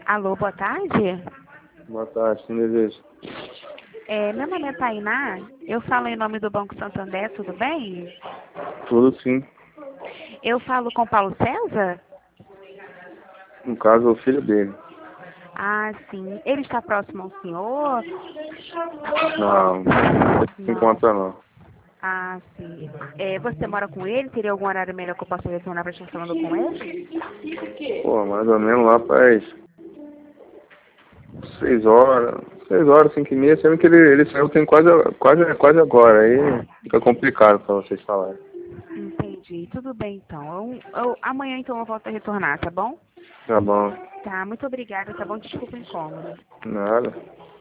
Alô, boa tarde. Boa tarde, quem deseja? Meu nome é Tainá, eu falo em nome do Banco Santander, tudo bem? Tudo sim. Eu falo com Paulo César? No caso, o filho dele. Ah, sim. Ele está próximo ao senhor? Não, não se Não. encontra não. Ah, sim. Você mora com ele? Teria algum horário melhor que eu possa retornar para estar falando com ele? Pô, mais ou menos lá faz 6 horas, 6 horas, 5h30, sendo que ele saiu tem quase agora, aí fica complicado pra vocês falarem. Entendi. Tudo bem, então. Amanhã, então, eu volto a retornar, tá bom? Tá bom, Tá, muito obrigada, tá bom? Desculpa o incômodo. nada.